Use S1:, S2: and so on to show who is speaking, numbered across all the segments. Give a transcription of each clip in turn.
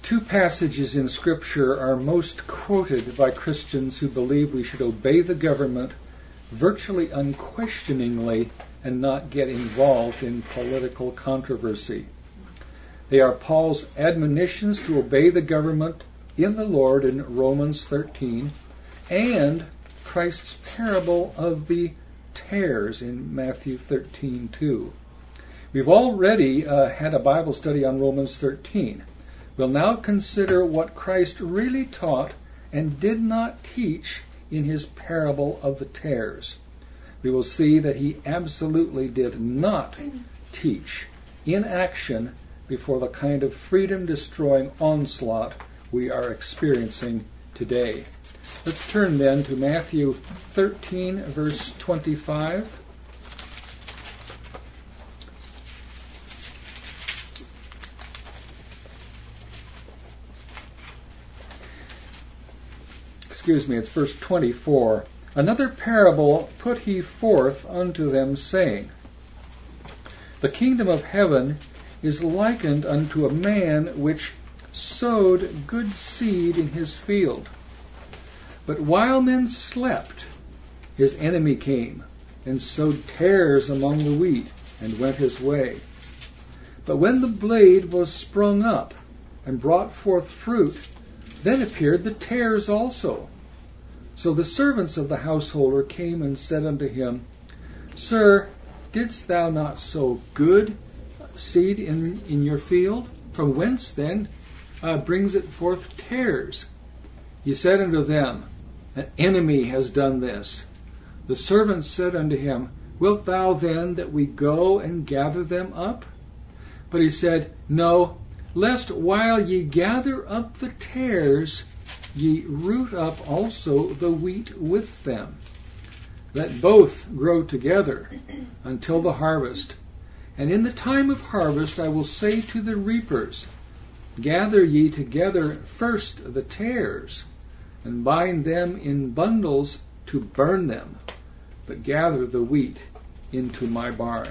S1: Two passages in Scripture are most quoted by Christians who believe we should obey the government virtually unquestioningly and not get involved in political controversy. They are Paul's admonitions to obey the government in the Lord in Romans 13 and Christ's parable of the tares in Matthew 13:2. We've already had a Bible study on Romans 13. We'll now consider what Christ really taught and did not teach in his parable of the tares. We will see that he absolutely did not teach in action before the kind of freedom-destroying onslaught we are experiencing today. Let's turn then to Matthew 13, verse 25. It's verse 24. Another parable put he forth unto them, saying, The kingdom of heaven is likened unto a man which sowed good seed in his field. But while men slept, his enemy came, and sowed tares among the wheat, and went his way. But when the blade was sprung up, and brought forth fruit, then appeared the tares also. So the servants of the householder came and said unto him, Sir, didst thou not sow good seed in your field? From whence then brings it forth tares? He said unto them, An enemy has done this. The servants said unto him, Wilt thou then that we go and gather them up? But he said, No, lest while ye gather up the tares, ye root up also the wheat with them. Let both grow together until the harvest. And in the time of harvest I will say to the reapers, Gather ye together first the tares, and bind them in bundles to burn them, but gather the wheat into my barn.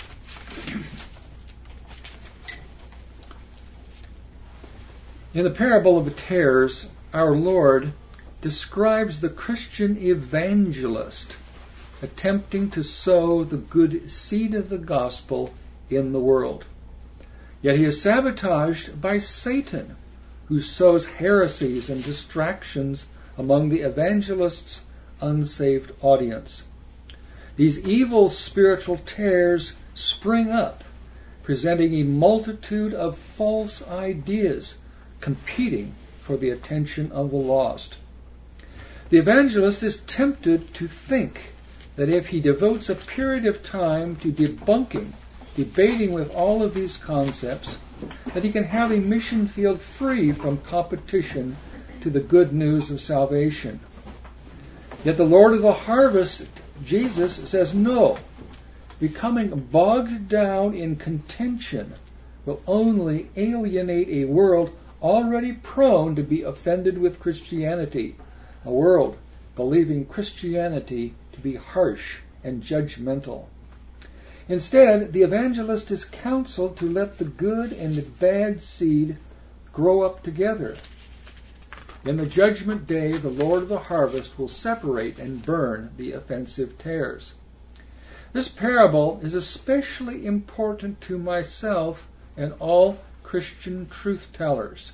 S1: In the parable of the tares, our Lord describes the Christian evangelist attempting to sow the good seed of the gospel in the world. Yet he is sabotaged by Satan, who sows heresies and distractions among the evangelist's unsaved audience. These evil spiritual tares spring up, presenting a multitude of false ideas, competing for the attention of the lost. The evangelist is tempted to think that if he devotes a period of time to debating with all of these concepts, that he can have a mission field free from competition to the good news of salvation. Yet the Lord of the harvest, Jesus, says no. Becoming bogged down in contention will only alienate a world already prone to be offended with Christianity, a world believing Christianity to be harsh and judgmental. Instead, the evangelist is counseled to let the good and the bad seed grow up together. In the judgment day, the Lord of the harvest will separate and burn the offensive tares. This parable is especially important to myself and all Christian truth-tellers.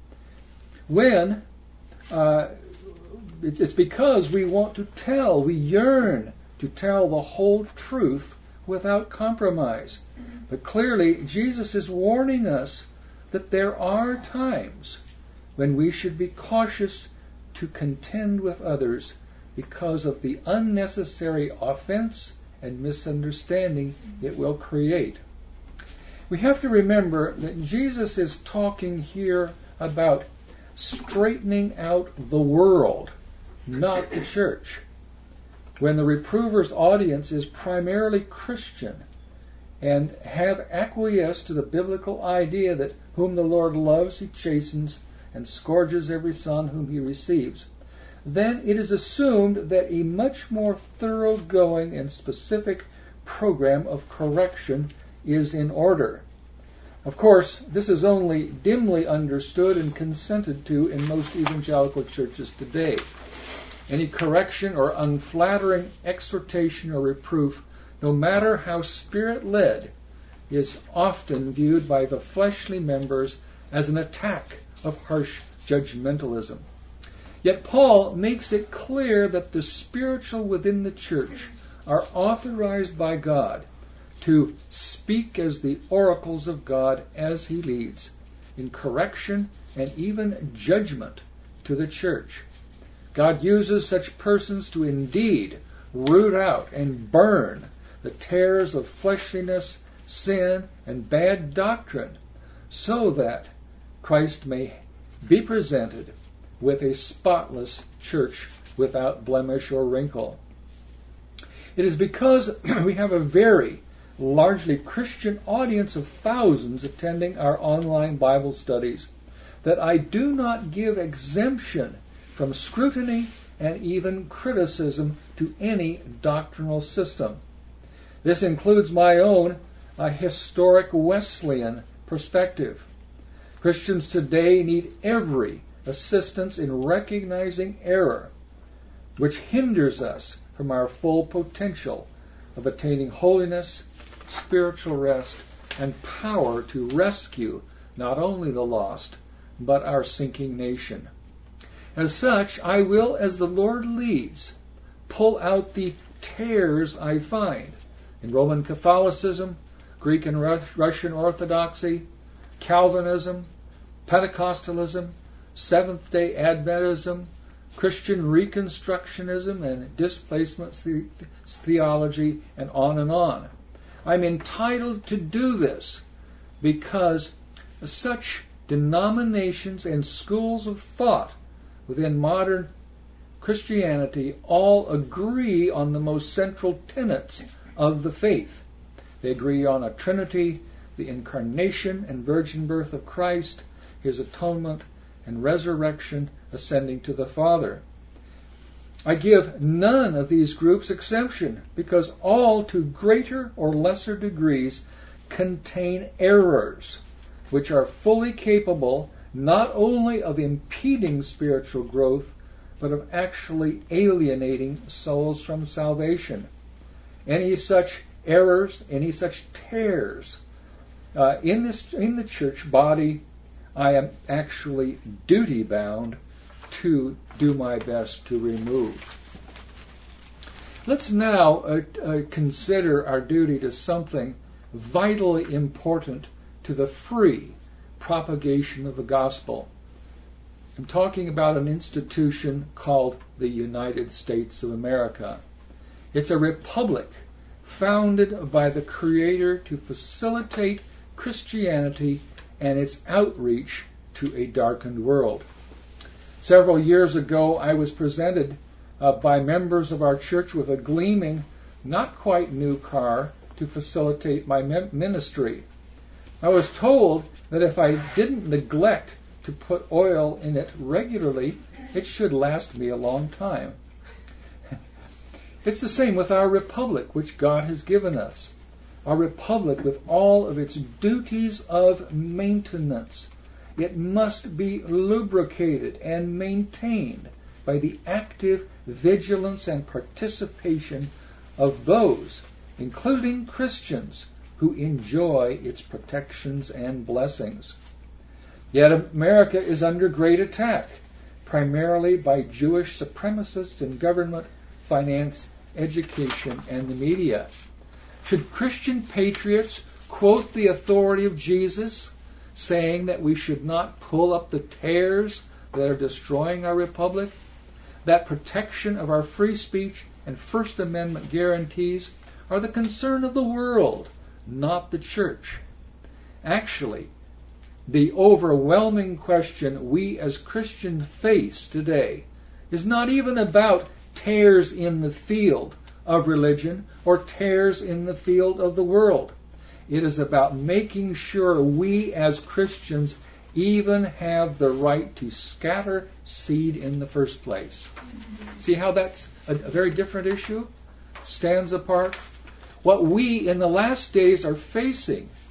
S1: It's because we yearn to tell the whole truth without compromise. But clearly, Jesus is warning us that there are times when we should be cautious to contend with others because of the unnecessary offense and misunderstanding it will create. We have to remember that Jesus is talking here about straightening out the world, not the church. When the reprover's audience is primarily Christian and have acquiesced to the biblical idea that whom the Lord loves, he chastens and scourges every son whom he receives, then it is assumed that a much more thoroughgoing and specific program of correction is in order. Of course, this is only dimly understood and consented to in most evangelical churches today. Any correction or unflattering exhortation or reproof, no matter how Spirit-led, is often viewed by the fleshly members as an attack of harsh judgmentalism. Yet Paul makes it clear that the spiritual within the church are authorized by God to speak as the oracles of God as he leads, in correction and even judgment to the church. God uses such persons to indeed root out and burn the tares of fleshliness, sin, and bad doctrine, so that Christ may be presented with a spotless church without blemish or wrinkle. It is because we have a very largely Christian audience of thousands attending our online Bible studies that I do not give exemption from scrutiny and even criticism to any doctrinal system. This includes my own historic Wesleyan perspective. Christians today need every assistance in recognizing error, which hinders us from our full potential of attaining holiness, spiritual rest, and power to rescue not only the lost, but our sinking nation. As such, I will, as the Lord leads, pull out the tares I find in Roman Catholicism, Greek and Russian Orthodoxy, Calvinism, Pentecostalism, Seventh-day Adventism, Christian Reconstructionism, and displacement theology, and on and on. I'm entitled to do this because such denominations and schools of thought within modern Christianity all agree on the most central tenets of the faith. They agree on a Trinity, the incarnation and virgin birth of Christ, his atonement and resurrection, ascending to the Father. I give none of these groups exception because all, to greater or lesser degrees, contain errors which are fully capable not only of impeding spiritual growth, but of actually alienating souls from salvation. Any such errors, any such tares in the church body, I am actually duty-bound to do my best to remove. Let's now consider our duty to something vitally important to the free propagation of the gospel. I'm talking about an institution called the United States of America. It's a republic founded by the Creator to facilitate Christianity and its outreach to a darkened world. Several years ago, I was presented by members of our church with a gleaming, not quite new car to facilitate my ministry. I was told that if I didn't neglect to put oil in it regularly, it should last me a long time. It's the same with our republic, which God has given us. Our republic, with all of its duties of maintenance, it must be lubricated and maintained by the active vigilance and participation of those, including Christians, who enjoy its protections and blessings. Yet America is under great attack, primarily by Jewish supremacists in government, finance, education, and the media. Should Christian patriots quote the authority of Jesus, saying that we should not pull up the tares that are destroying our republic? That protection of our free speech and First Amendment guarantees are the concern of the world, not the church. Actually, the overwhelming question we as Christians face today is not even about tares in the field of religion or tares in the field of the world. It is about making sure we as Christians even have the right to scatter seed in the first place. See how that's a very different issue? Stands apart. What we in the last days are facing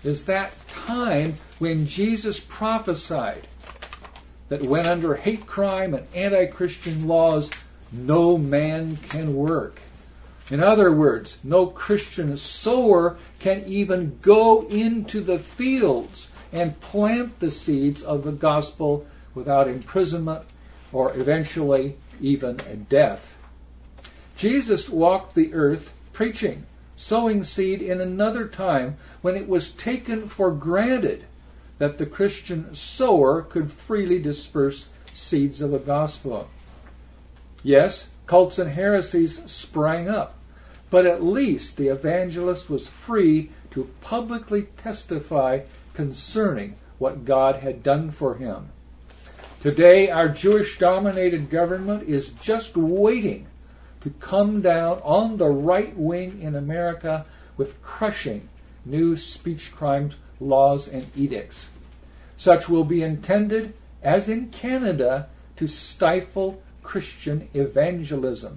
S1: is that time when Jesus prophesied that when under hate crime and anti-Christian laws, no man can work. In other words, no Christian sower can even go into the fields and plant the seeds of the gospel without imprisonment or eventually even death. Jesus walked the earth preaching, sowing seed in another time when it was taken for granted that the Christian sower could freely disperse seeds of the gospel. Yes, cults and heresies sprang up, but at least the evangelist was free to publicly testify concerning what God had done for him. Today, our Jewish-dominated government is just waiting to come down on the right wing in America with crushing new speech crimes laws and edicts. Such will be intended, as in Canada, to stifle Christian evangelism.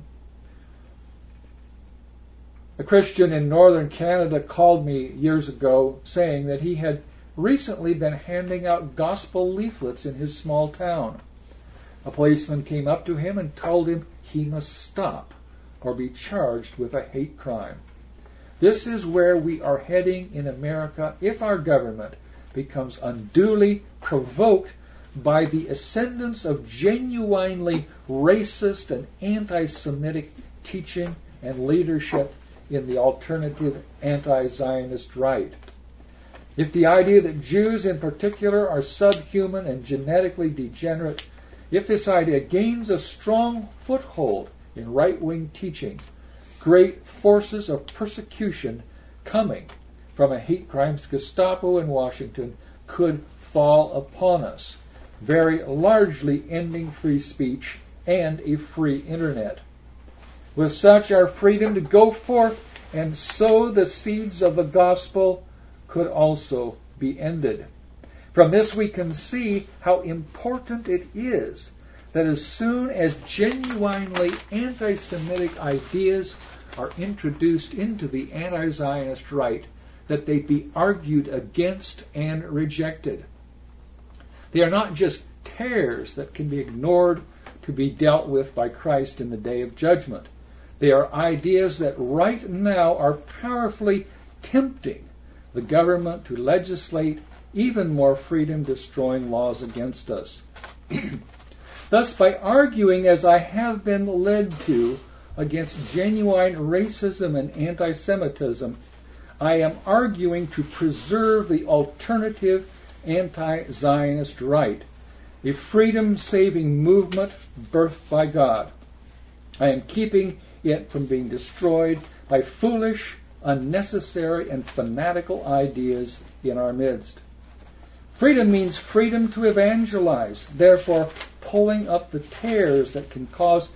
S1: A Christian in northern Canada called me years ago saying that he had recently been handing out gospel leaflets in his small town. A policeman came up to him and told him he must stop or be charged with a hate crime. This is where we are heading in America if our government becomes unduly provoked by the ascendance of genuinely racist and anti-Semitic teaching and leadership in the alternative anti-Zionist right. If the idea that Jews in particular are subhuman and genetically degenerate, if this idea gains a strong foothold in right-wing teaching, great forces of persecution coming from a hate crimes Gestapo in Washington could fall upon us, very largely ending free speech and a free internet. With such, our freedom to go forth and sow the seeds of the gospel could also be ended. From this we can see how important it is that as soon as genuinely anti-Semitic ideas are introduced into the anti-Zionist right, that they be argued against and rejected. They are not just tares that can be ignored to be dealt with by Christ in the day of judgment. They are ideas that right now are powerfully tempting the government to legislate even more freedom-destroying laws against us. Thus, by arguing as I have been led to against genuine racism and anti-Semitism, I am arguing to preserve the alternative anti-Zionist right, a freedom-saving movement birthed by God. I am keeping it from being destroyed by foolish, unnecessary, and fanatical ideas in our midst. Freedom means freedom to evangelize, therefore pulling up the tares that can cause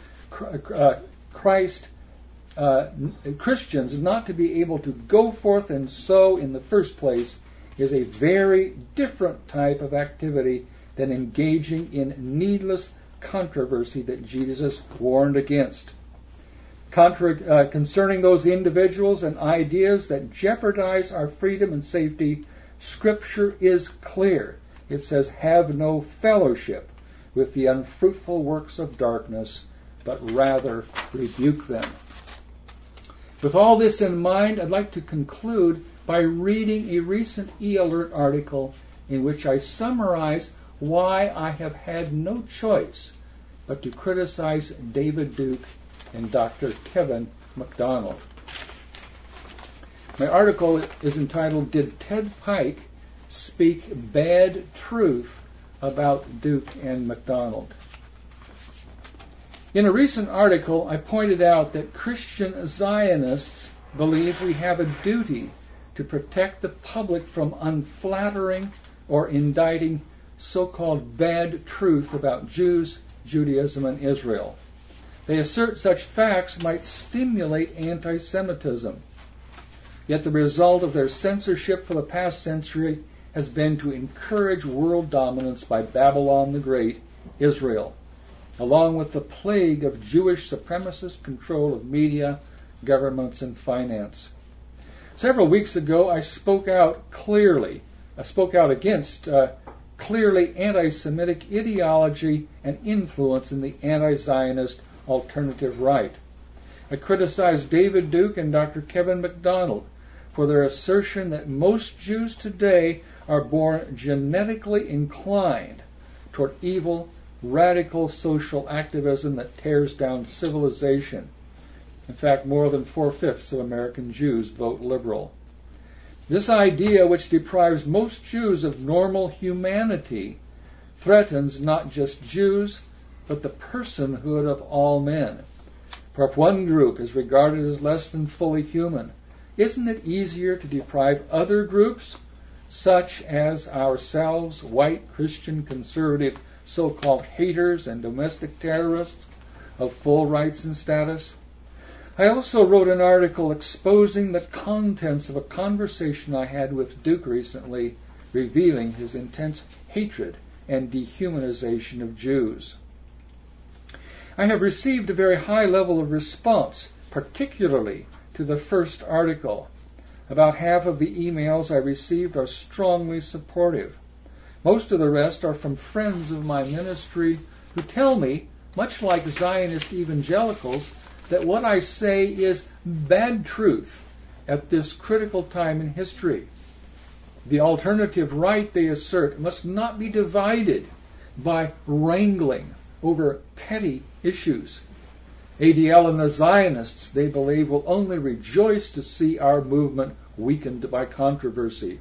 S1: Christians not to be able to go forth and sow in the first place is a very different type of activity than engaging in needless controversy that Jesus warned against. Concerning those individuals and ideas that jeopardize our freedom and safety, Scripture is clear. It says, "Have no fellowship with the unfruitful works of darkness, but rather rebuke them." With all this in mind, I'd like to conclude by reading a recent eAlert article in which I summarize why I have had no choice but to criticize David Duke and Dr. Kevin MacDonald. My article is entitled, "Did Ted Pike Speak Bad Truth About Duke and MacDonald?" In a recent article, I pointed out that Christian Zionists believe we have a duty to protect the public from unflattering or indicting so-called bad truth about Jews, Judaism, and Israel. They assert such facts might stimulate anti-Semitism. Yet the result of their censorship for the past century has been to encourage world dominance by Babylon the Great, Israel, along with the plague of Jewish supremacist control of media, governments, and finance. Several weeks ago, I spoke out against clearly anti-Semitic ideology and influence in the anti-Zionist alternative right. I criticized David Duke and Dr. Kevin MacDonald for their assertion that most Jews today are born genetically inclined toward evil, radical social activism that tears down civilization. In fact, more than 4/5 of American Jews vote liberal. This idea, which deprives most Jews of normal humanity, threatens not just Jews, but the personhood of all men. For if one group is regarded as less than fully human, isn't it easier to deprive other groups, such as ourselves, white, Christian, conservative, so-called haters and domestic terrorists, of full rights and status? I also wrote an article exposing the contents of a conversation I had with Duke recently, revealing his intense hatred and dehumanization of Jews. I have received a very high level of response, particularly to the first article. About half of the emails I received are strongly supportive. Most of the rest are from friends of my ministry who tell me, much like Zionist evangelicals, that what I say is bad truth at this critical time in history. The alternative right, they assert, must not be divided by wrangling over petty issues. ADL and the Zionists, they believe, will only rejoice to see our movement weakened by controversy.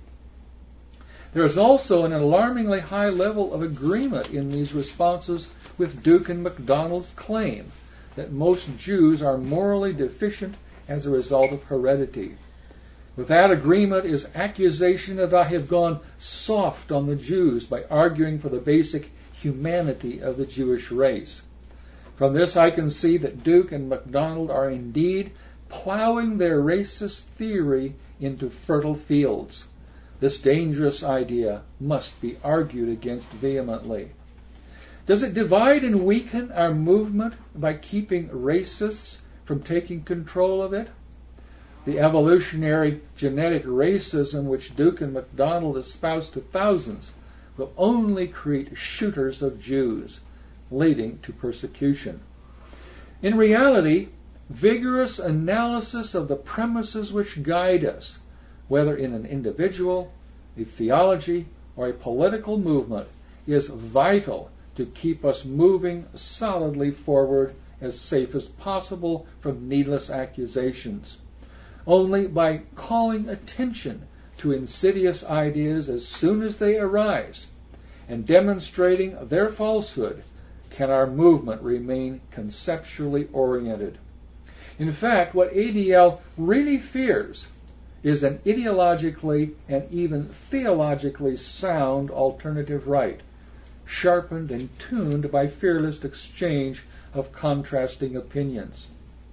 S1: There is also an alarmingly high level of agreement in these responses with Duke and MacDonald's claim that most Jews are morally deficient as a result of heredity. With that agreement is accusation that I have gone soft on the Jews by arguing for the basic humanity of the Jewish race. From this I can see that Duke and MacDonald are indeed plowing their racist theory into fertile fields. This dangerous idea must be argued against vehemently. Does it divide and weaken our movement by keeping racists from taking control of it? The evolutionary genetic racism which Duke and MacDonald espouse to thousands will only create shooters of Jews, leading to persecution. In reality, vigorous analysis of the premises which guide us, whether in an individual, a theology, or a political movement, is vital to keep us moving solidly forward as safe as possible from needless accusations. Only by calling attention to insidious ideas as soon as they arise and demonstrating their falsehood can our movement remain conceptually oriented. In fact, what ADL really fears is an ideologically and even theologically sound alternative right, sharpened and tuned by fearless exchange of contrasting opinions.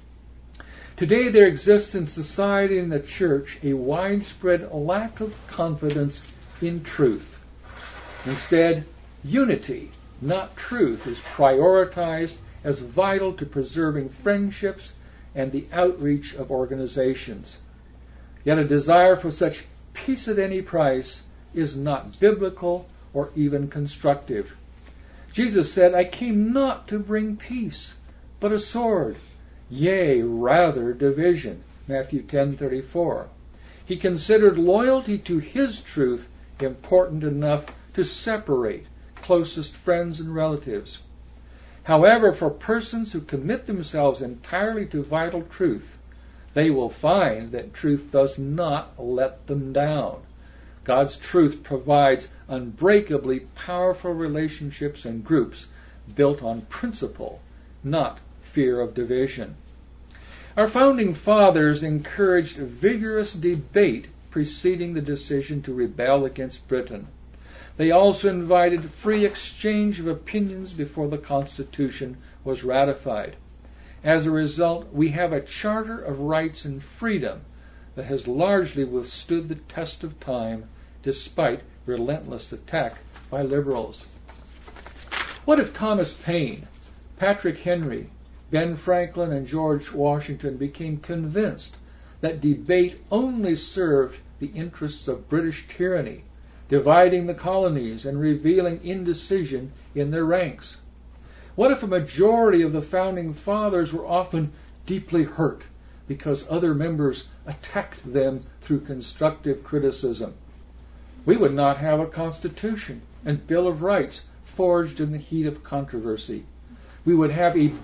S1: Today there exists in society and the church a widespread lack of confidence in truth. Instead, unity, not truth, is prioritized as vital to preserving friendships and the outreach of organizations. Yet a desire for such peace at any price is not biblical or even constructive. Jesus said, "I came not to bring peace, but a sword. Yea, rather division." Matthew 10:34. He considered loyalty to his truth important enough to separate closest friends and relatives. However, for persons who commit themselves entirely to vital truth, they will find that truth does not let them down. God's truth provides unbreakably powerful relationships and groups built on principle, not fear of division. Our founding fathers encouraged vigorous debate preceding the decision to rebel against Britain. They also invited free exchange of opinions before the Constitution was ratified. As a result, we have a Charter of Rights and Freedom that has largely withstood the test of time despite relentless attack by liberals. What if Thomas Paine, Patrick Henry, Ben Franklin, and George Washington became convinced that debate only served the interests of British tyranny, dividing the colonies and revealing indecision in their ranks? What if a majority of the Founding Fathers were often deeply hurt because other members attacked them through constructive criticism? We would not have a Constitution and Bill of Rights forged in the heat of controversy. We would have a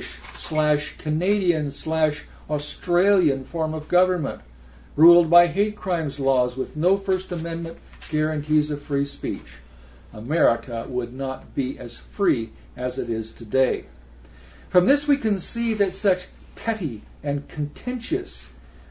S1: British/Canadian/Australian form of government, ruled by hate crimes laws with no First Amendment guarantees of free speech. America would not be as free as it is today. From this we can see that such petty and contentious,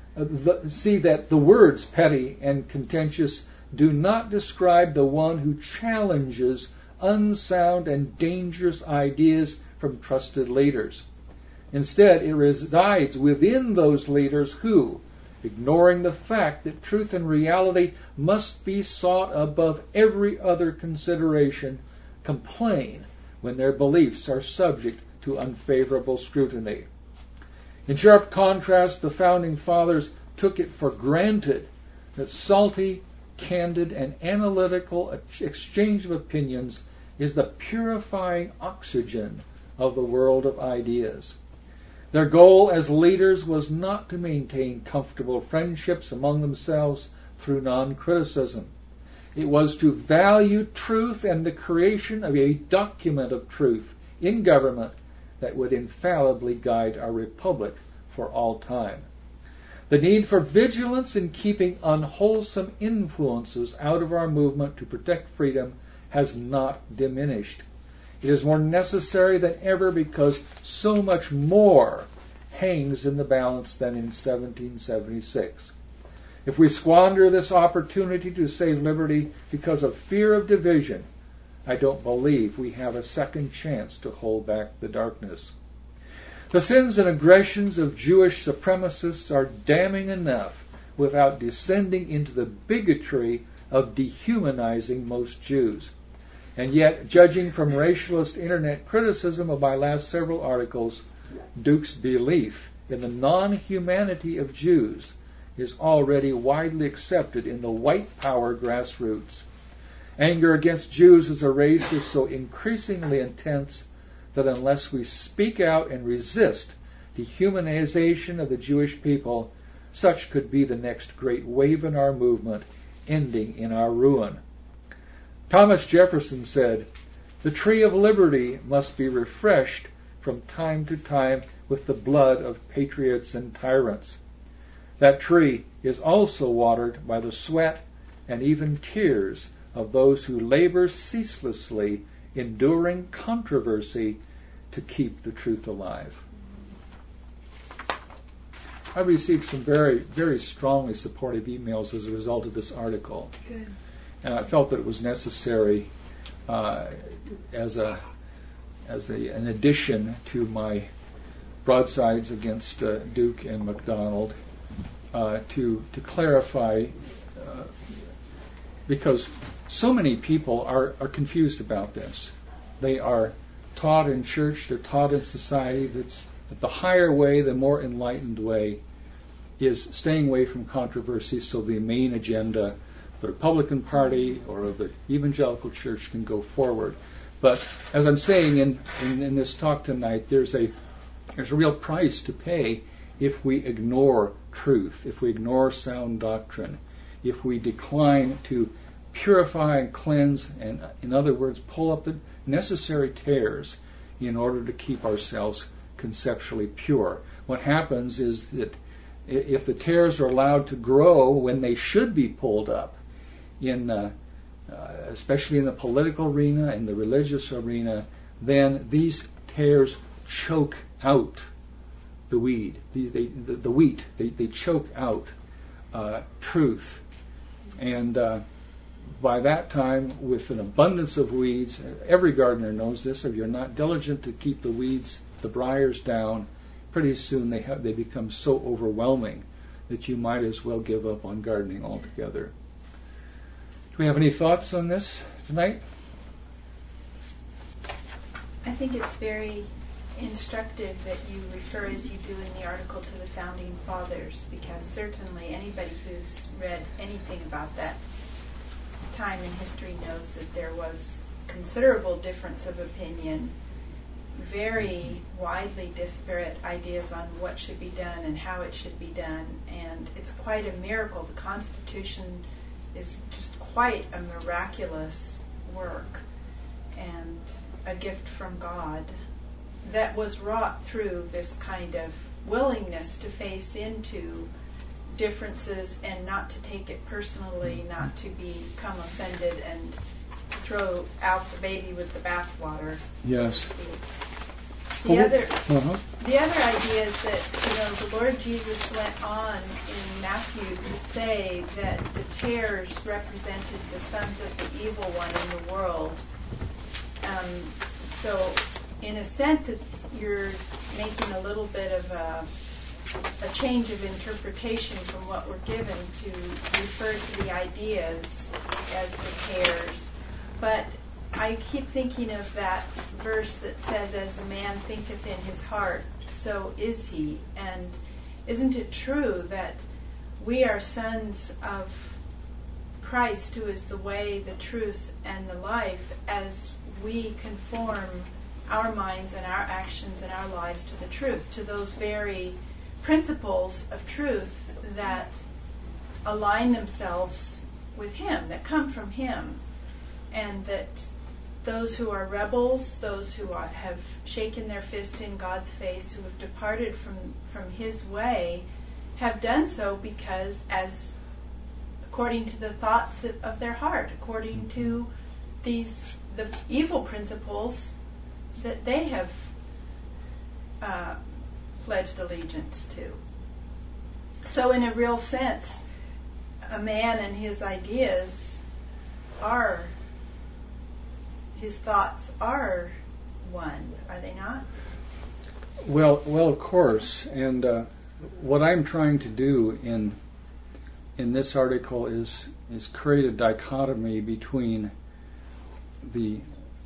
S1: the words petty and contentious do not describe the one who challenges unsound and dangerous ideas from trusted leaders. Instead, it resides within those leaders who, ignoring the fact that truth and reality must be sought above every other consideration, complain when their beliefs are subject to unfavorable scrutiny. In sharp contrast, the Founding Fathers took it for granted that salty, candid, and analytical exchange of opinions is the purifying oxygen of the world of ideas. Their goal as leaders was not to maintain comfortable friendships among themselves through non-criticism. It was to value truth and the creation of a document of truth in government that would infallibly guide our republic for all time. The need for vigilance in keeping unwholesome influences out of our movement to protect freedom has not diminished. It is more necessary than ever because so much more hangs in the balance than in 1776. If we squander this opportunity to save liberty because of fear of division, I don't believe we have a second chance to hold back the darkness. The sins and aggressions of Jewish supremacists are damning enough without descending into the bigotry of dehumanizing most Jews. And yet, judging from racialist internet criticism of my last several articles, Duke's belief in the non-humanity of Jews is already widely accepted in the white power grassroots. Anger against Jews as a race is so increasingly intense that unless we speak out and resist dehumanization of the Jewish people, such could be the next great wave in our movement, ending in our ruin. Thomas Jefferson said, "The tree of liberty must be refreshed from time to time with the blood of patriots and tyrants. That tree is also watered by the sweat and even tears of those who labor ceaselessly, enduring controversy to keep the truth alive." I received some very, very strongly supportive emails as a result of this article.
S2: Good.
S1: And I felt that it was necessary as an addition to my broadsides against Duke and MacDonald to clarify, because so many people are confused about this. They are taught in church, they're taught in society that the higher way, the more enlightened way, is staying away from controversy so the main agenda of the Republican Party or of the evangelical church can go forward. But as I'm saying in this talk tonight, there's a real price to pay if we ignore truth, if we ignore sound doctrine, if we decline to purify and cleanse, and in other words, pull up the necessary tears in order to keep ourselves conceptually pure. What happens is that if the tears are allowed to grow when they should be pulled up, especially in the political arena and the religious arena, then these tears choke out the weed, the wheat. They choke out truth. And by that time, with an abundance of weeds, every gardener knows this, if you're not diligent to keep the weeds, the briars down, pretty soon they become so overwhelming that you might as well give up on gardening altogether. Do we have any thoughts on this tonight?
S2: I think it's very instructive that you refer, as you do in the article, to the Founding Fathers, because certainly anybody who's read anything about that time in history knows that there was considerable difference of opinion, very widely disparate ideas on what should be done and how it should be done, and it's quite a miracle. The Constitution is just quite a miraculous work and a gift from God that was wrought through this kind of willingness to face into differences and not to take it personally, not to become offended and throw out the baby with the bathwater.
S1: Yes.
S2: The other idea is that, the Lord Jesus went on in Matthew to say that the tares represented the sons of the evil one in the world. So, in a sense, you're making a little bit of a change of interpretation from what we're given to refer to the ideas as the tares. But I keep thinking of that verse that says, as a man thinketh in his heart, so is he. And isn't it true that we are sons of Christ, who is the way, the truth, and the life, as we conform our minds and our actions and our lives to the truth, to those very principles of truth that align themselves with Him, that come from Him, and that those who are rebels, those who have shaken their fist in God's face, who have departed from His way, have done so because, according to the thoughts of their heart, according to the evil principles that they have pledged allegiance to. So, in a real sense, a man and his ideas his thoughts are one, are they not?
S1: Well, of course. And what I'm trying to do in this article is create a dichotomy between the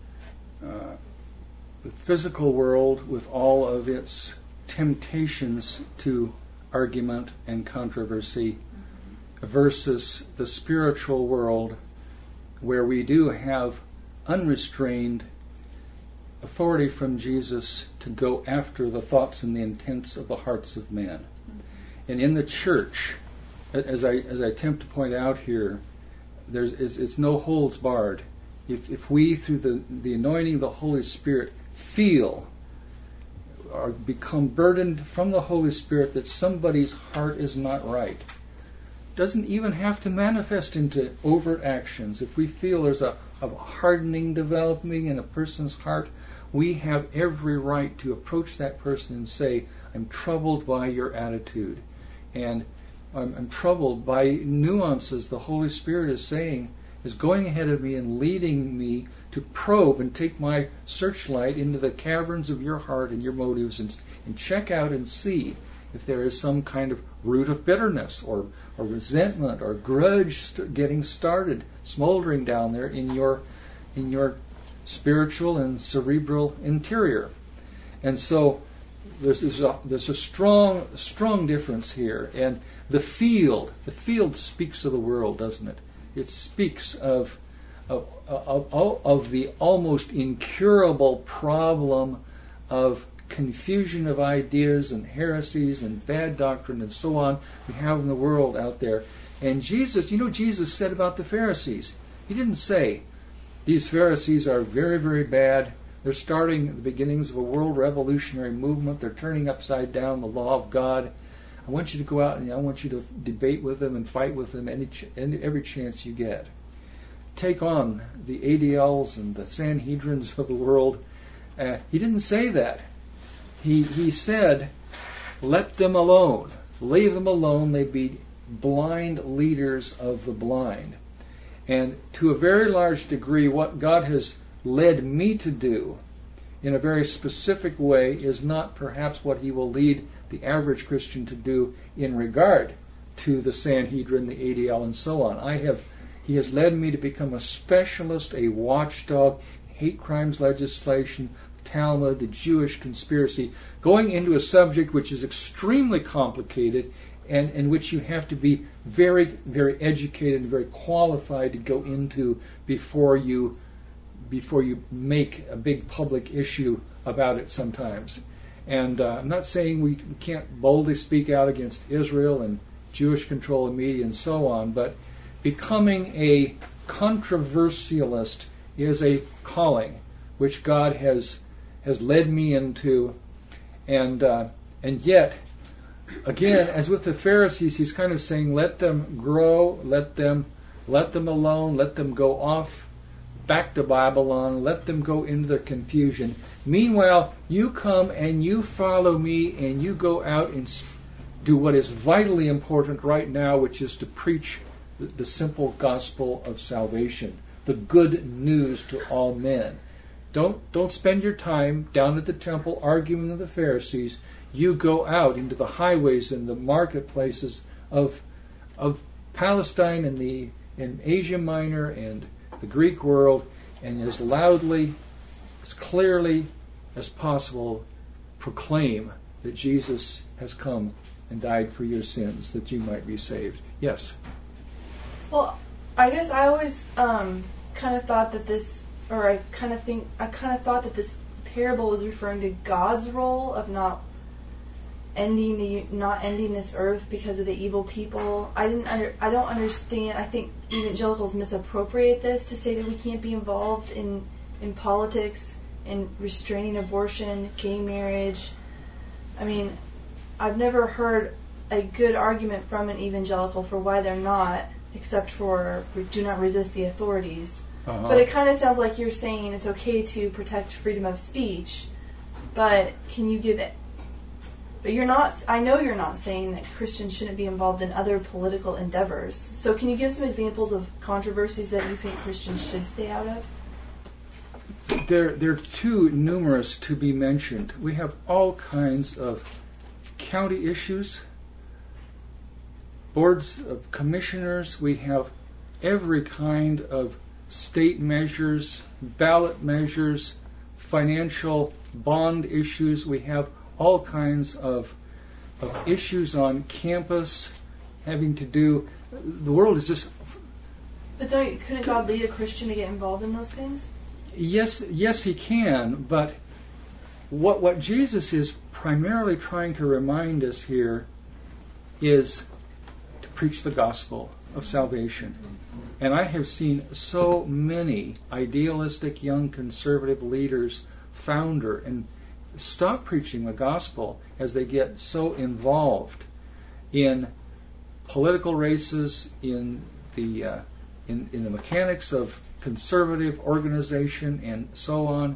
S1: physical world with all of its temptations to argument and controversy versus the spiritual world, where we do have unrestrained authority from Jesus to go after the thoughts and the intents of the hearts of men. And in the church, as I attempt to point out here, it's no holds barred. If we, through the anointing of the Holy Spirit, feel or become burdened from the Holy Spirit that somebody's heart is not right, doesn't even have to manifest into overt actions. If we feel there's a hardening developing in a person's heart, we have every right to approach that person and say, I'm troubled by your attitude, and I'm troubled by nuances the Holy Spirit is going ahead of me and leading me to probe and take my searchlight into the caverns of your heart and your motives and check out and see if there is some kind of root of bitterness or resentment or grudge getting started, smoldering down there in your spiritual and cerebral interior. And so there's a strong difference here. And the field speaks of the world, doesn't it? It speaks of the almost incurable problem of confusion of ideas and heresies and bad doctrine and so on we have in the world out there. And Jesus said about the Pharisees, He didn't say, these Pharisees are very, very bad. They're starting the beginnings of a world revolutionary movement. They're turning upside down the law of God. I want you to go out and I want you to debate with them and fight with them every chance you get. Take on the ADLs and the Sanhedrins of the world. He didn't say that. He said, let them alone. Leave them alone. They be blind leaders of the blind. And to a very large degree, what God has led me to do in a very specific way is not perhaps what He will lead the average Christian to do in regard to the Sanhedrin, the ADL, and so on. He has led me to become a specialist, a watchdog, hate crimes legislation, Talmud, the Jewish conspiracy, going into a subject which is extremely complicated and in which you have to be very, very educated and very qualified to go into before you make a big public issue about it sometimes. And I'm not saying we can't boldly speak out against Israel and Jewish control of media and so on, but becoming a controversialist is a calling which God has led me into, and yet, again, as with the Pharisees, he's kind of saying, let them grow, let them alone, let them go off back to Babylon, let them go into their confusion. Meanwhile, you come and you follow me and you go out and do what is vitally important right now, which is to preach the simple gospel of salvation, the good news to all men. Don't spend your time down at the temple arguing with the Pharisees. You go out into the highways and the marketplaces of Palestine and in Asia Minor and the Greek world, and as loudly, as clearly as possible, proclaim that Jesus has come and died for your sins, that you might be saved. Yes?
S3: Well, I guess I always kind of thought that this, or I kind of thought that this parable was referring to God's role of not ending this earth because of the evil people. I don't understand. I think evangelicals misappropriate this to say that we can't be involved in politics and restraining abortion, gay marriage. I mean, I've never heard a good argument from an evangelical for why they're not, except for do not resist the authorities. Uh-huh. But it kind of sounds like you're saying it's okay to protect freedom of speech, but can you give it? But you're not. I know you're not saying that Christians shouldn't be involved in other political endeavors. So can you give some examples of controversies that you think Christians should stay out of?
S1: They're too numerous to be mentioned. We have all kinds of county issues, boards of commissioners. We have every kind of state measures, ballot measures, financial bond issues. We have all kinds of issues on campus having to do. The world is just.
S3: But couldn't God lead a Christian to get involved in those things?
S1: Yes, He can. But what Jesus is primarily trying to remind us here is to preach the gospel of salvation. And I have seen so many idealistic young conservative leaders founder and stop preaching the gospel as they get so involved in political races, in the mechanics of conservative organization, and so on.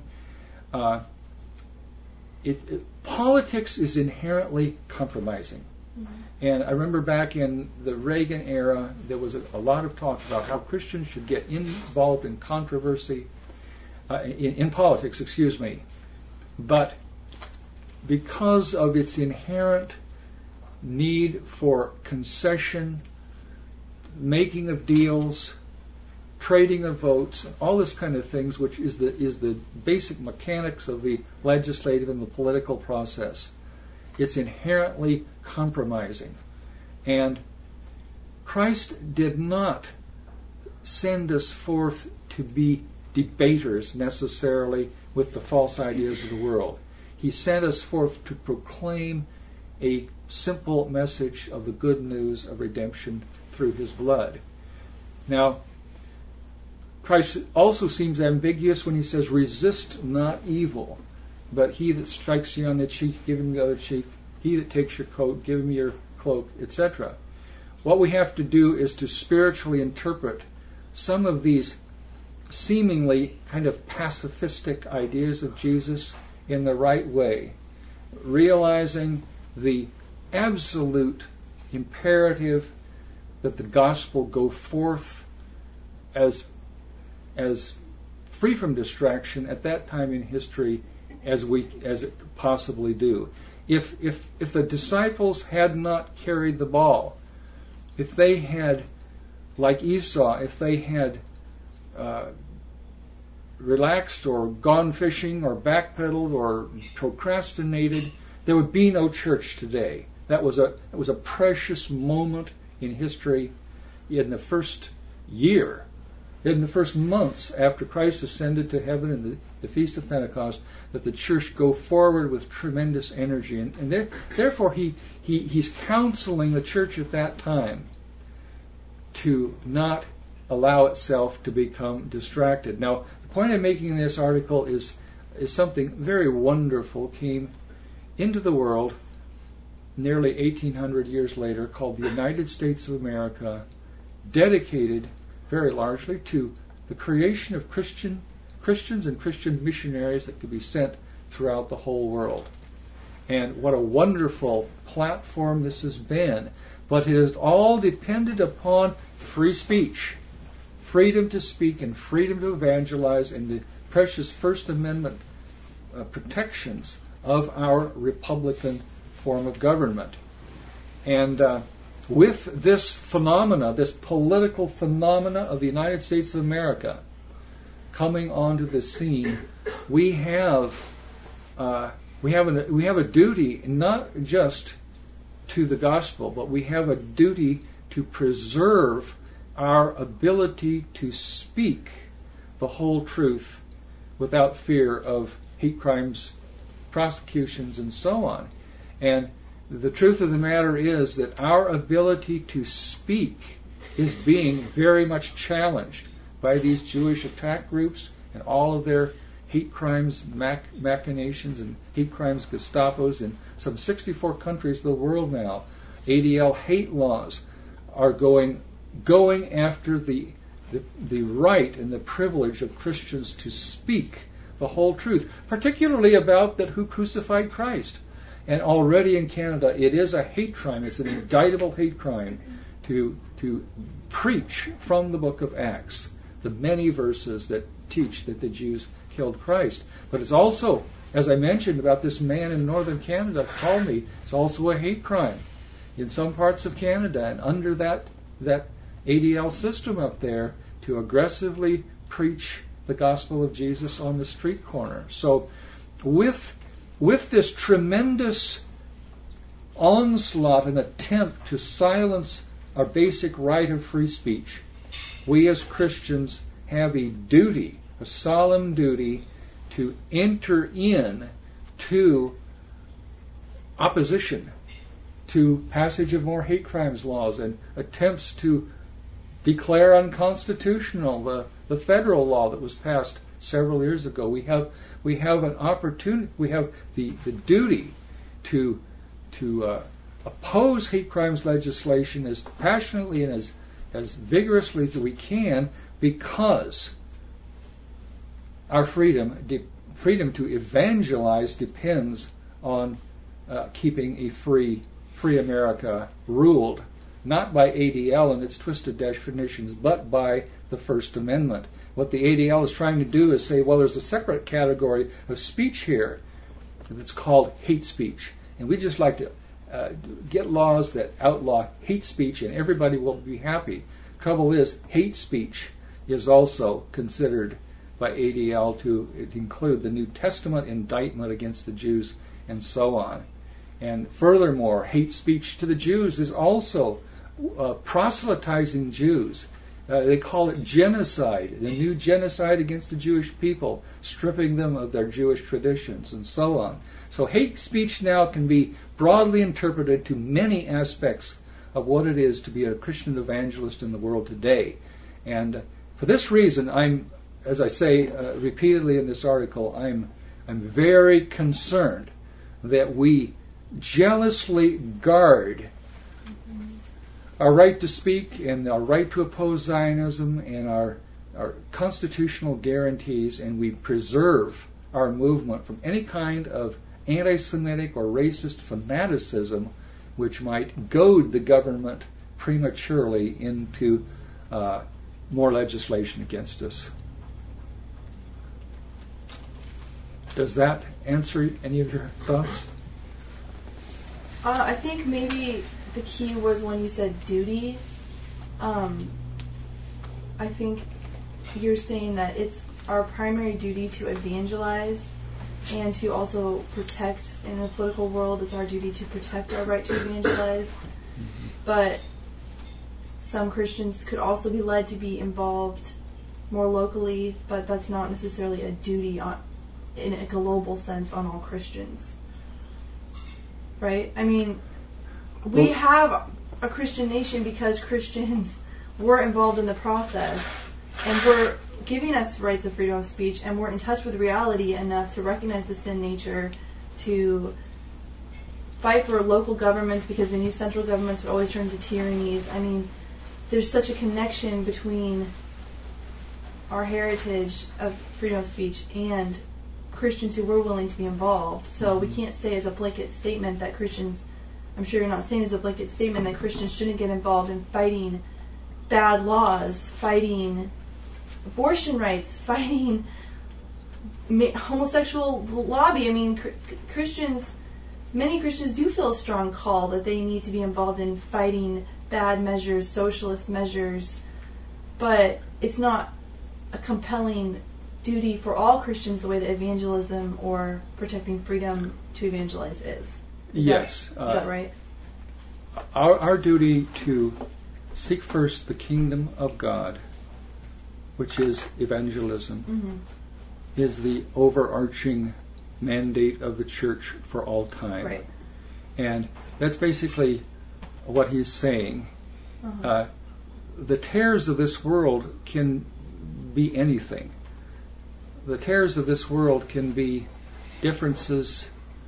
S1: Politics is inherently compromising. Mm-hmm. And I remember back in the Reagan era, there was a lot of talk about how Christians should get involved in controversy, in politics, but because of its inherent need for concession, making of deals, trading of votes, all this kind of things, which is the basic mechanics of the legislative and the political process, it's inherently compromising. And Christ did not send us forth to be debaters necessarily with the false ideas of the world. He sent us forth to proclaim a simple message of the good news of redemption through His blood. Now, Christ also seems ambiguous when He says, resist not evil, but he that strikes you on the cheek, give him the other cheek. He that takes your coat, give him your cloak, etc. What we have to do is to spiritually interpret some of these seemingly kind of pacifistic ideas of Jesus in the right way, realizing the absolute imperative that the gospel go forth as free from distraction at that time in history as it could possibly do. If the disciples had not carried the ball, if they had, like Esau, if they had relaxed or gone fishing or backpedaled or procrastinated, there would be no church today. That was a precious moment in history in the first year, in the first months after Christ ascended to heaven in the Feast of Pentecost, that the church go forward with tremendous energy. And therefore he's counseling the church at that time to not allow itself to become distracted. Now, the point I'm making in this article is something very wonderful came into the world nearly 1,800 years later, called the United States of America, dedicated very largely to the creation of Christians and Christian missionaries that could be sent throughout the whole world. And what a wonderful platform this has been. But it has all depended upon free speech, freedom to speak and freedom to evangelize, and the precious First Amendment protections of our Republican form of government. And with this phenomena, this political phenomena of the United States of America coming onto the scene, we have a duty not just to the gospel, but we have a duty to preserve our ability to speak the whole truth without fear of hate crimes, prosecutions, and so on. And the truth of the matter is that our ability to speak is being very much challenged by these Jewish attack groups and all of their hate crimes, machinations, and hate crimes Gestapos in some 64 countries of the world now. ADL hate laws are going after the right and the privilege of Christians to speak the whole truth, particularly about that who crucified Christ. And already in Canada, it is a hate crime. It's an indictable hate crime to preach from the book of Acts the many verses that teach that the Jews killed Christ. But it's also, as I mentioned about this man in northern Canada told me, it's also a hate crime in some parts of Canada, and under that ADL system up there, to aggressively preach the gospel of Jesus on the street corner. So with this tremendous onslaught and attempt to silence our basic right of free speech, we as Christians have a duty, a solemn duty, to enter in to opposition to passage of more hate crimes laws and attempts to declare unconstitutional the federal law that was passed several years ago. We have an opportunity. We have the duty to oppose hate crimes legislation as passionately and as vigorously as we can, because our freedom to evangelize depends on keeping a free America ruled, not by ADL and its twisted definitions, but by the First Amendment. What the ADL is trying to do is say, well, there's a separate category of speech here that's called hate speech. And we just like to get laws that outlaw hate speech and everybody will be happy. Trouble is, hate speech is also considered by ADL to include the New Testament indictment against the Jews and so on. And furthermore, hate speech to the Jews is also proselytizing Jews. They call it genocide, the new genocide against the Jewish people, stripping them of their Jewish traditions and so on. So hate speech now can be broadly interpreted to many aspects of what it is to be a Christian evangelist in the world today. And for this reason, I'm, as I say repeatedly in this article, I'm very concerned that we jealously guard our right to speak and our right to oppose Zionism and our constitutional guarantees, and we preserve our movement from any kind of anti-Semitic or racist fanaticism which might goad the government prematurely into more legislation against us. Does that answer any of your thoughts?
S3: I think maybe the key was when you said duty. I think you're saying that it's our primary duty to evangelize and to also protect. In the political world, it's our duty to protect our right to evangelize. But some Christians could also be led to be involved more locally, but that's not necessarily a duty in a global sense on all Christians. Right? I mean, we have a Christian nation because Christians were involved in the process and were giving us rights of freedom of speech, and we're in touch with reality enough to recognize the sin nature, to fight for local governments because the new central governments would always turn to tyrannies. I mean, there's such a connection between our heritage of freedom of speech and Christians who were willing to be involved. So we can't say as a blanket statement that Christians, I'm sure you're not saying as a blanket statement that Christians shouldn't get involved in fighting bad laws, fighting abortion rights, fighting homosexual lobby. I mean, many Christians do feel a strong call that they need to be involved in fighting bad measures, socialist measures, but it's not a compelling duty for all Christians the way that evangelism or protecting freedom to evangelize is.
S1: Yes.
S3: Is that right?
S1: Our duty to seek first the kingdom of God, which is evangelism, is the overarching mandate of the church for all time.
S3: Right.
S1: And that's basically what he's saying. The tares of this world can be anything. The tares of this world can be differences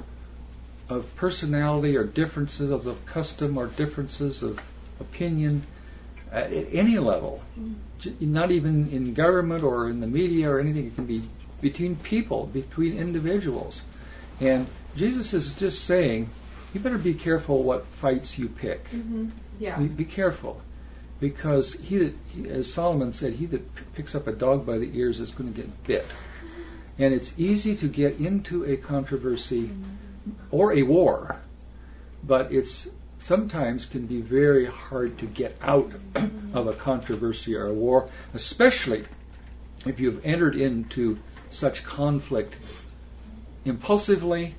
S1: of personality or differences of custom or differences of opinion at any level. Not even in government or in the media or anything. It can be between people, between individuals. And Jesus is just saying, you better be careful what fights you pick.
S3: Yeah.
S1: Be careful. Because as Solomon said, he that picks up a dog by the ears is going to get bit. And it's easy to get into a controversy or a war, but it's sometimes can be very hard to get out of a controversy or a war, especially if you've entered into such conflict impulsively,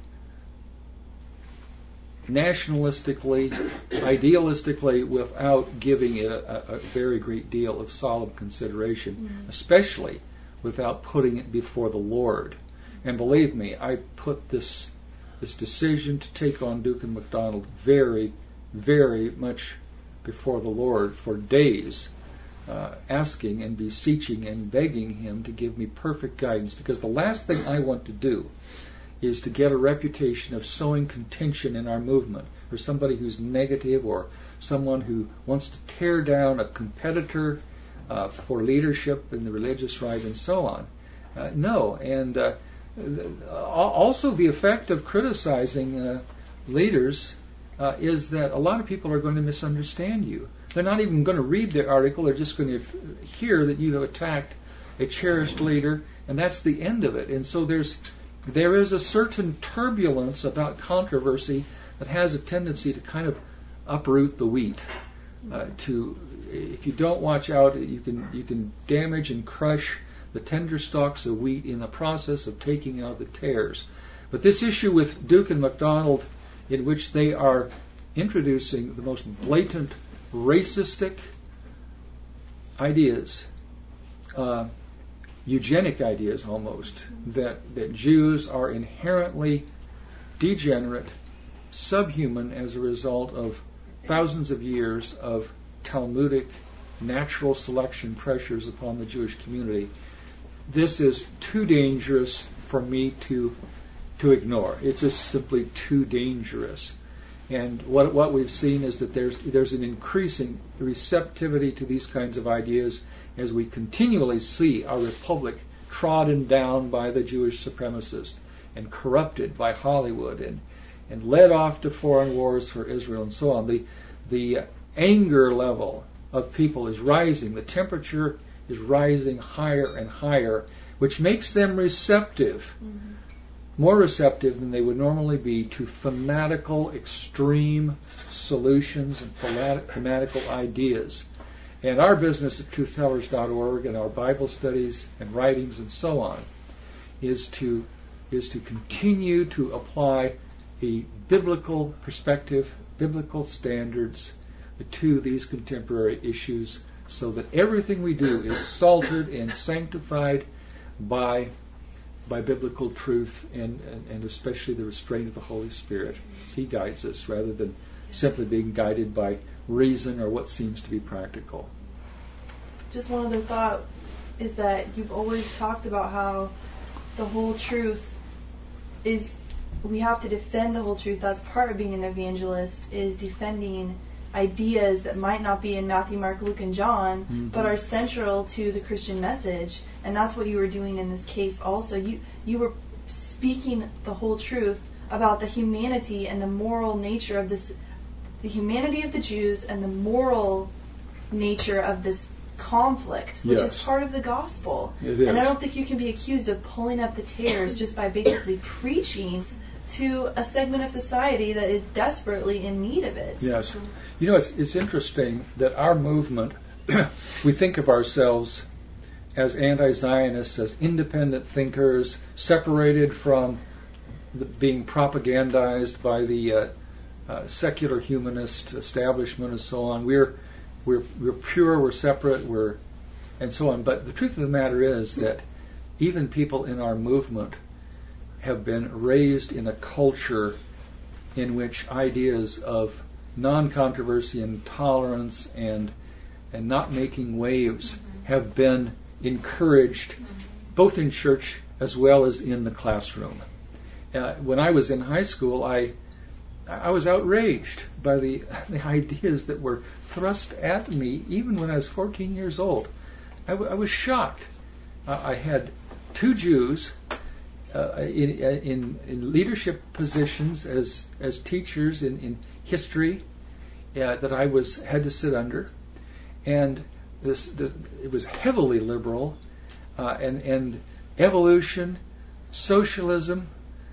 S1: nationalistically, idealistically, without giving it a very great deal of solemn consideration, especially without putting it before the Lord. And believe me, I put this decision to take on Dukin MacDonald very, very much before the Lord for days, asking and beseeching and begging him to give me perfect guidance, because the last thing I want to do is to get a reputation of sowing contention in our movement, or somebody who's negative, or someone who wants to tear down a competitor for leadership in the religious right, and so on. No, and also the effect of criticizing leaders is that a lot of people are going to misunderstand you. They're not even going to read the article, they're just going to hear that you have attacked a cherished leader, and that's the end of it. And so there is a certain turbulence about controversy that has a tendency to kind of uproot the wheat. If you don't watch out, you can damage and crush the tender stalks of wheat in the process of taking out the tares. But this issue with Duke and MacDonald, in which they are introducing the most blatant racistic ideas, eugenic ideas almost, that Jews are inherently degenerate, subhuman as a result of thousands of years of Talmudic natural selection pressures upon the Jewish community. This is too dangerous for me to ignore. It's just simply too dangerous. And what we've seen is that there's an increasing receptivity to these kinds of ideas as we continually see our republic trodden down by the Jewish supremacists and corrupted by Hollywood and led off to foreign wars for Israel and so on. The anger level of people is rising. The temperature is rising higher and higher, which makes them receptive, more receptive than they would normally be to fanatical, extreme solutions and fanatical ideas. And our business at truthtellers.org and our Bible studies and writings and so on is to continue to apply a biblical perspective, biblical standards to these contemporary issues, so that everything we do is salted and sanctified by biblical truth and especially the restraint of the Holy Spirit as He guides us, rather than simply being guided by reason or what seems to be practical.
S3: Just one other thought is that you've always talked about how the whole truth is, we have to defend the whole truth. That's part of being an evangelist, is defending ideas that might not be in Matthew, Mark, Luke, and John, but are central to the Christian message. And that's what you were doing in this case also. You were speaking the whole truth about the humanity and the moral nature of this, the humanity of the Jews and the moral nature of this conflict, which is part of the gospel.
S1: It is.
S3: And I don't think you can be accused of pulling up the tares just by basically preaching to a segment of society that is desperately in need of it.
S1: Yes. You know, it's interesting that our movement, we think of ourselves as anti-Zionists, as independent thinkers, separated from being propagandized by the secular humanist establishment and so on. We're pure, we're separate, and so on. But the truth of the matter is that even people in our movement have been raised in a culture in which ideas of non-controversy and tolerance and not making waves have been encouraged, both in church as well as in the classroom. When I was in high school, I was outraged by the ideas that were thrust at me even when I was 14 years old. I was shocked. I had two Jews in leadership positions as teachers in history that I had to sit under, and it was heavily liberal, and evolution, socialism.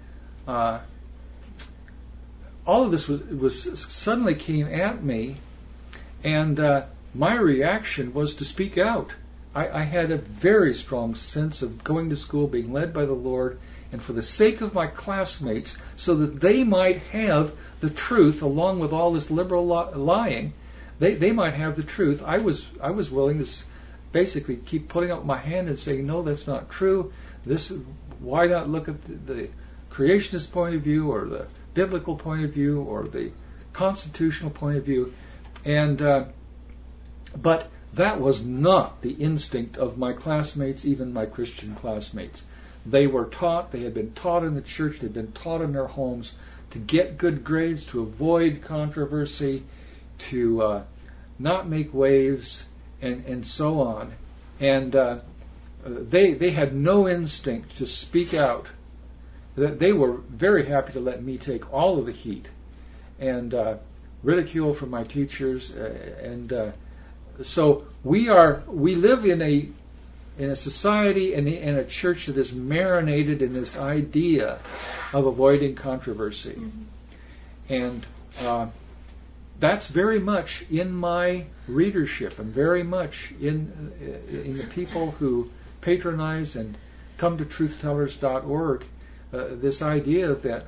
S1: All of this was suddenly came at me, and my reaction was to speak out. I had a very strong sense of going to school, being led by the Lord, and for the sake of my classmates, so that they might have the truth, along with all this liberal lying, they might have the truth. I was willing to basically keep putting up my hand and saying, no, that's not true. Why not look at the creationist point of view, or the biblical point of view, or the constitutional point of view? And but that was not the instinct of my classmates, even my Christian classmates. They were taught, they had been taught in the church, they'd been taught in their homes to get good grades, to avoid controversy, to not make waves, and so on. And they had no instinct to speak out. They were very happy to let me take all of the heat and ridicule from my teachers, and so we live in a society and in a church that is marinated in this idea of avoiding controversy, and that's very much in my readership, and very much in the people who patronize and come to truthtellers.org. This idea that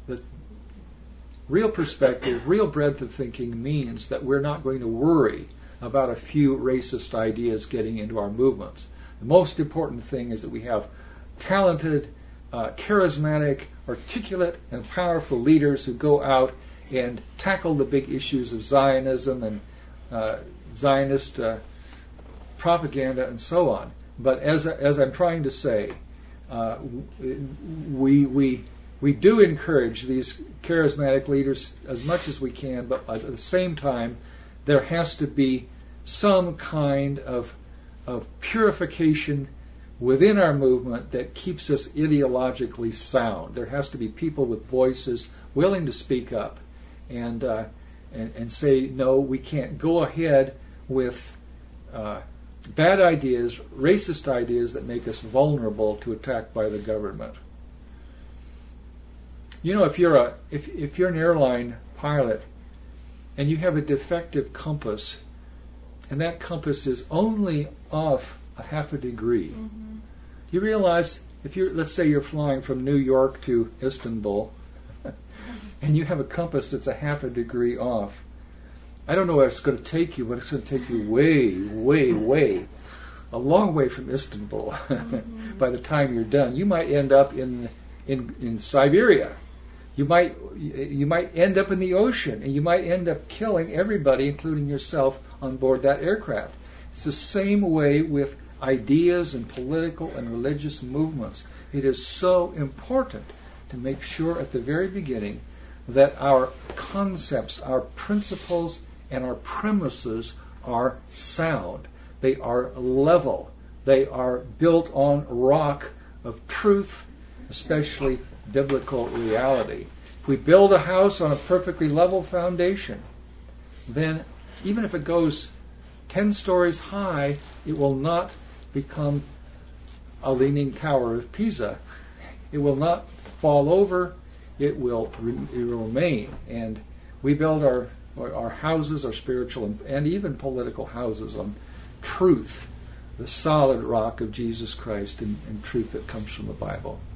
S1: real perspective, real breadth of thinking means that we're not going to worry about a few racist ideas getting into our movements. The most important thing is that we have talented, charismatic, articulate, and powerful leaders who go out and tackle the big issues of Zionism and Zionist propaganda and so on. But as I'm trying to say, we do encourage these charismatic leaders as much as we can, but at the same time, there has to be some kind of purification within our movement that keeps us ideologically sound. There has to be people with voices willing to speak up and say, no, we can't go ahead with bad ideas, racist ideas that make us vulnerable to attack by the government. You know, if you're an airline pilot and you have a defective compass and that compass is only off a half a degree.
S3: Mm-hmm.
S1: You realize if let's say you're flying from New York to Istanbul, and you have a compass that's a half a degree off, I don't know where it's going to take you, but it's going to take you way, way, way, a long way from Istanbul.
S3: Mm-hmm.
S1: By the time you're done, you might end up in Siberia. You might end up in the ocean, and you might end up killing everybody, including yourself, on board that aircraft. It's the same way with ideas and political and religious movements. It is so important to make sure at the very beginning that our concepts, our principles, and our premises are sound. They are level. They are built on rock of truth, especially biblical reality. If we build a house on a perfectly level foundation, then even if it goes 10 stories high, it will not become a leaning tower of Pisa. It will not fall over. It will remain. And we build our houses, our spiritual and even political houses, on truth, the solid rock of Jesus Christ and truth that comes from the Bible.